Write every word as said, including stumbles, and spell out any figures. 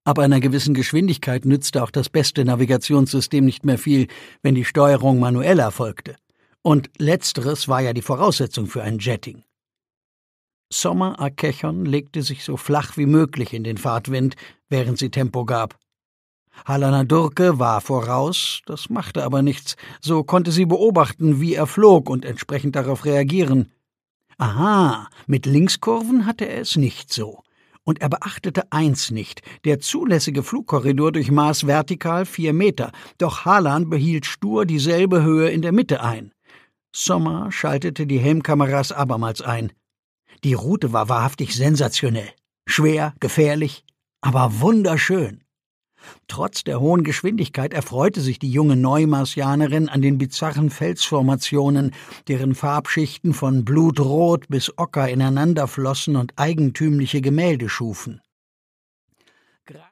Ab einer gewissen Geschwindigkeit nützte auch das beste Navigationssystem nicht mehr viel, wenn die Steuerung manuell erfolgte. Und letzteres war ja die Voraussetzung für ein Jetting. Sommer Akechon legte sich so flach wie möglich in den Fahrtwind, während sie Tempo gab. Halana Durke war voraus, das machte aber nichts, so konnte sie beobachten, wie er flog und entsprechend darauf reagieren. Aha, mit Linkskurven hatte er es nicht so. Und er beachtete eins nicht, der zulässige Flugkorridor durchmaß vertikal vier Meter, doch Halan behielt stur dieselbe Höhe in der Mitte ein. Sommer schaltete die Helmkameras abermals ein. Die Route war wahrhaftig sensationell. Schwer, gefährlich, aber wunderschön. Trotz der hohen Geschwindigkeit erfreute sich die junge Neumarsianerin an den bizarren Felsformationen, deren Farbschichten von Blutrot bis Ocker ineinanderflossen und eigentümliche Gemälde schufen.